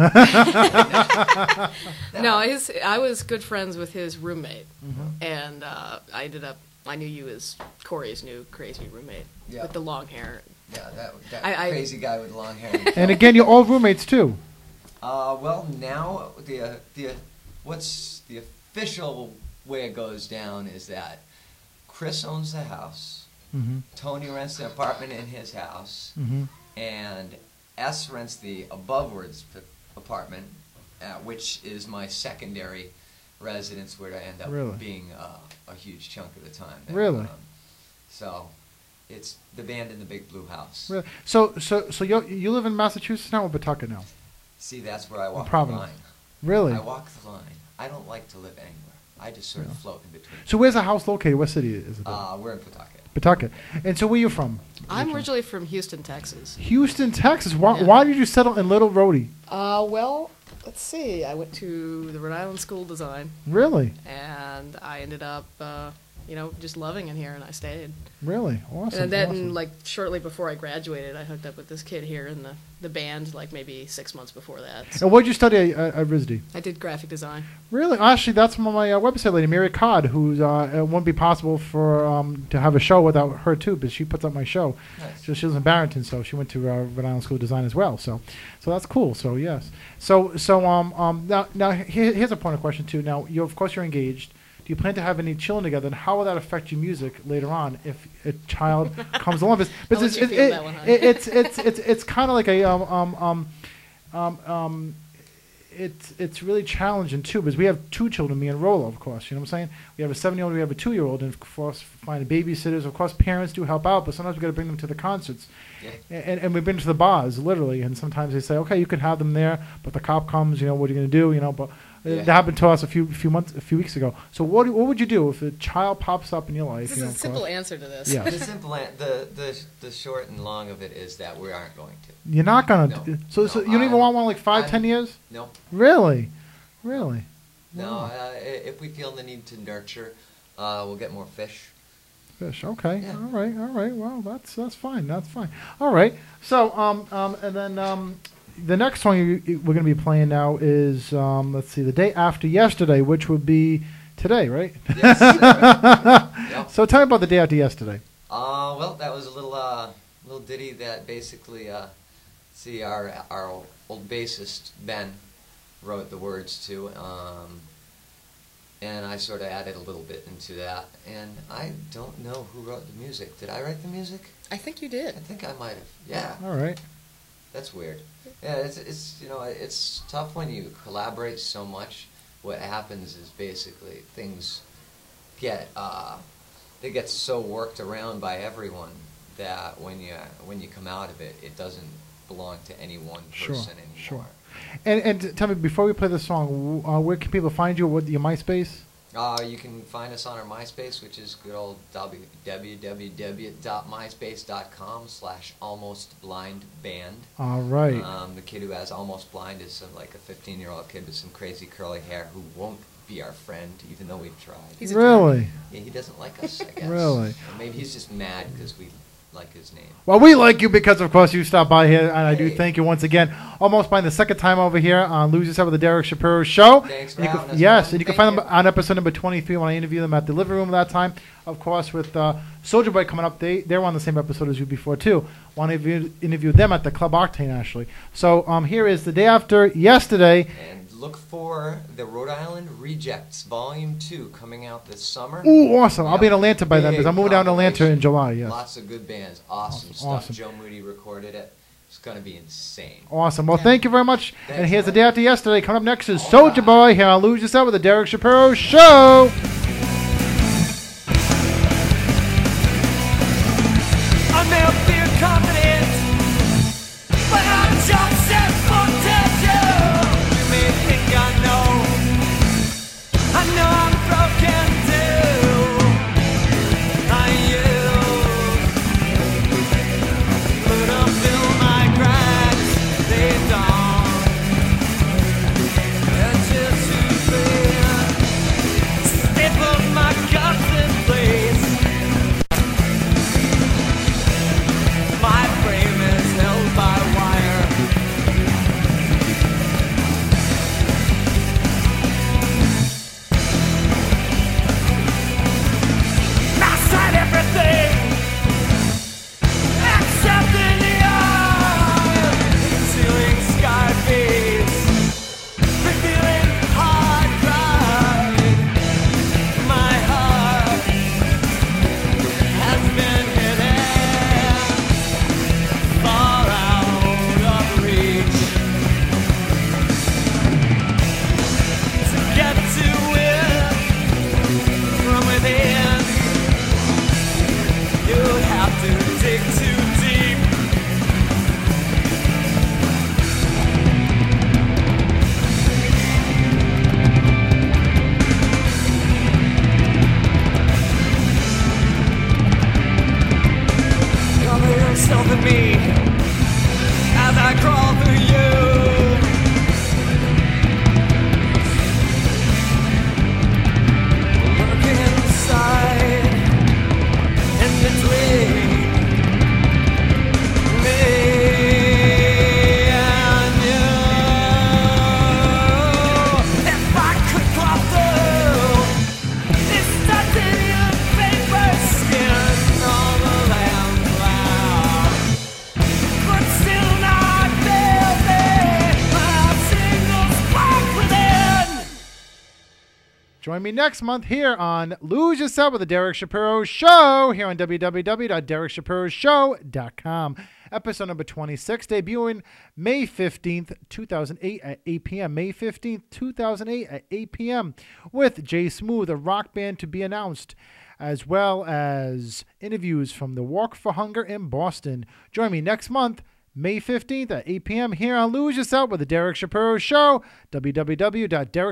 No, I was good friends with his roommate, and I knew you as Corey's new crazy roommate with the long hair. Yeah, that crazy guy with long hair. And again, you're all roommates too. Well, now what's the official way it goes down is that Chris owns the house. Mhm. Tony rents an apartment in his house. Mhm. And S rents the abovewards apartment, which is my secondary residence, where I end up Really? being a huge chunk of the time. Really? So it's the band in the big blue house. Really? So you live in Massachusetts now or Pawtucket now? See, that's where I walk the Providence. line. Really? I walk the line. I don't like to live anywhere. I just sort of float in between. So where's the house located? What city is it? We're in Pawtucket. Pawtucket. And so where are you from? I'm originally from Houston, Texas. Houston, Texas. Why did you settle in Little Rhodey? Well, let's see. I went to the Rhode Island School of Design. Really? And I ended up, just loving it here, and I stayed. Really? Awesome. And then, awesome. like, shortly before I graduated, I hooked up with this kid here in the band, like, maybe 6 months before that. And what did you study at RISD? I did graphic design. Really? Actually, that's my website lady, Mary Codd, who's it wouldn't be possible for to have a show without her too, but she puts up my show. Nice. So she lives in Barrington, so she went to Rhode Island School of Design as well. So that's cool. So yes. So now here's a point of question too. Now of course you're engaged. Do you plan to have any children together, and how will that affect your music later on if a child comes along? But it's kind of like a it's really challenging too, because we have 2 children, me and Rolo, of course. You know what I'm saying? We have a 7-year-old, we have a 2-year-old, and of course finding babysitters. Of course, parents do help out, but sometimes we got to bring them to the concerts, and we've been to the bars literally. And sometimes they say, okay, you can have them there, but the cop comes. You know, what are you going to do? You know, but. That happened to us a few weeks ago. So what would you do if a child pops up in your life? This is a simple answer to this. Yeah. The short and long of it is that we aren't going to. You're not gonna. No. So you don't even want one like 5-10 years? No. Really? No. Wow. If we feel the need to nurture, we'll get more fish. Fish. Okay. Yeah. All right. Well, that's fine. That's fine. All right. So and then the next song we're going to be playing now is let's see, The Day After Yesterday, which would be today, right? Yes. Yep. So tell me about The Day After Yesterday. Well, that was a little ditty that basically our old bassist Ben wrote the words to, and I sort of added a little bit into that. And I don't know who wrote the music. Did I write the music? I think you did. I think I might have. Yeah. All right. That's weird. Yeah, it's tough when you collaborate so much. What happens is basically things get so worked around by everyone that when you come out of it, it doesn't belong to any one person anymore. Sure. And tell me, before we play the song, where can people find you? What your MySpace? You can find us on our MySpace, which is good old www.myspace.com/almostblindband. All right. The kid who has Almost Blind is like a 15-year-old kid with some crazy curly hair who won't be our friend, even though we've tried. He's really? Yeah, he doesn't like us, I guess. Really? Or maybe he's just mad because we like his name. Well, we like you because, of course, you stopped by here, and I do thank you once again. Almost by the second time over here on Lose Yourself with the Derek Shapiro Show. Thanks for and having us. Yes, and you can find them on episode number 23 when I interview them at the living room that time. Of course, with Soulja Boy coming up, they were on the same episode as you before, too. Want to interview them at the Club Octane, actually. So here is The Day After Yesterday. And look for the Rhode Island Rejects Volume 2 coming out this summer. Ooh, awesome. I'll be in Atlanta by then because I'm moving down to Atlanta in July. Yes. Lots of good bands. Awesome stuff. Awesome. Joe Moody recorded it. It's going to be insane. Awesome. Well, thank you very much. Thanks, and here's man. The Day After Yesterday. Coming up next is Soulja Boy here on Lose Yourself with the Derek Shapiro Show. I may feel confident, but I'm just as contagious. You may think I know I'm broken too. I put up fill my cracks, they don't. It's just too clear. Step Join me next month here on Lose Yourself with the Derek Shapiro Show here on www.derekshapiroShow.com. Episode number 26, debuting May 15th, 2008 at 8 p.m. May 15th, 2008 at 8 p.m. with Jay Smooth, a rock band to be announced, as well as interviews from the Walk for Hunger in Boston. Join me next month, May 15th at 8 p.m. here on Lose Yourself with the Derek Shapiro Show, www.derek